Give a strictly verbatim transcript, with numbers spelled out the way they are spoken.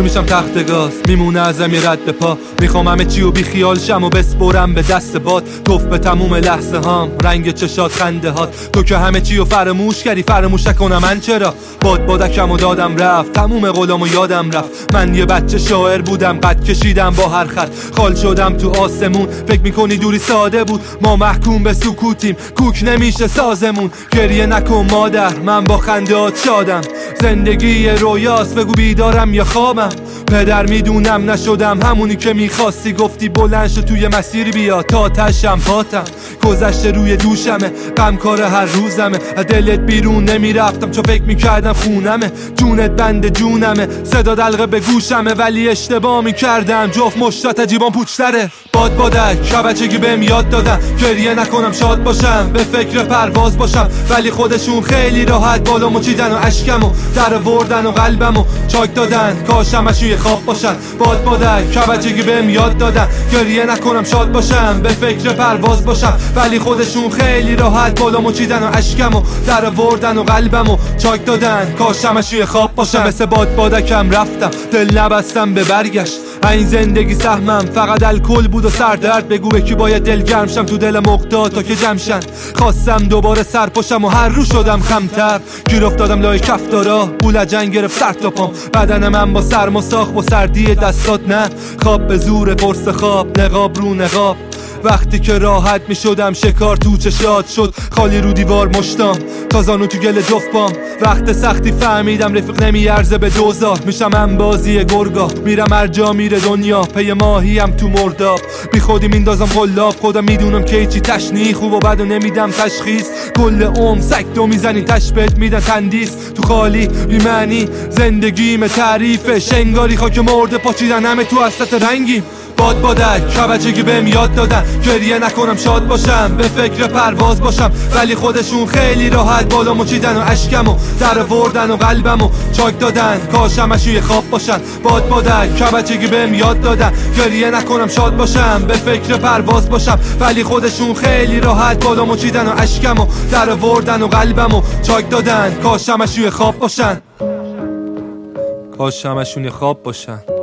مجبور میشم تخت گاز، میمونه ازم یه رد پا. میخوام همه چی و بی خیال شم و بسپرم به دست باد. توف به تموم لحظه هام، رنگ چشات، خنده هات. تو که همه چی رو فراموش کردی، فراموش نکنم من چرا. باد بادکم و دادم رفت، تموم غلام و یادم رفت. من یه بچه شاعر بودم، قد کشیدم با هر خط. خال شدم تو آسمون، فکر میکنی دوری ساده بود. ما محکوم به سکوتیم، کوک نمیشه سازمون. گریه نکن مادر، من با خندهات شادم. زندگی رویاست، بگو بیدارم یا خوابم. پدر میدونم نشدم همونی که میخواستی. گفتی بلند شو توی مسیر بیا تا تشم پاتم. گذشته روی دوشمه، غمکار هر روزمه. از دلت بیرون نمیرفتم چون فکر میکردم خونمه. جونت بند جونمه، صدا دلقه به گوشمه. ولی اشتباه میکردم، جفت مشتات جیبان پوچتره. باد بادک که بچگی بهم یاد دادن گریه نکنم شاد باشم، به فکر پرواز باشم. ولی خودشون خیلی راحت بالا مچیدن و اشکمو در آوردن و قلبمو چاک دادن. کاش همشون یه خواب باشن. باد بادک که بچگی بهم یاد دادن گریه نکنم شاد باشم، به فکر پرواز باشم. ولی خودشون خیلی راحت بالا مچیدن و اشکمو در آوردن و قلبمو چاک دادن. کاش همشون یه خواب باشن. مثل باد بادکم رفتم، دل نبستم به برگشت. این زندگی سهمم فقط الکل بود و سردرد. بگو به کی باید دل گرم شم تو دل مقدا تا که جمشن. خواستم دوباره سر پشم و هر رو شدم خمتر. گیر افتادم لای کفتارا، بولجنگ گرفت سر تا پام. بدن من با سرم و ساخت با سردی دستات. نه خواب به زور قرص خواب، نقاب رو نقاب. وقتی که راحت می شدم شکار تو چشات شد. خالی رو دیوار مشتام، تازانو تو گل جفت پام. وقت سختی فهمیدم رفیق نمیارزه به دوزار. میشم انبازی گرگا، میرم هر جا میره دنیا. پی ماهیم تو مرداب، بی خودی میندازم قلاب. خودم میدونم که چی تشنی خوب و بد و نمیدم تشخیص. کل عمر سکتو میزنی تشبت میدن تندیس. تو خالی بی معنی زندگیم تعریفه. شنگاری خاک مرده پاچیدن همه تو حسرت رنگیم. باد بادک که بچگی بهم یاد دادن گریه نکنم شاد باشم، به فکر پرواز باشم. ولی خودشون خیلی راحت بالا مچیدن و اشکمو در آوردن و قلبمو چاک دادن. کاش همشون یه خواب باشن. باد بادک که بچگی بهم یاد دادن گریه نکنم شاد باشم، به فکر پرواز باشم. ولی خودشون خیلی راحت بالا مچیدن و اشکمو در آوردن و قلبمو چاک دادن. کاش همشون یه خواب باشن. کاش همشون یه خواب باشن.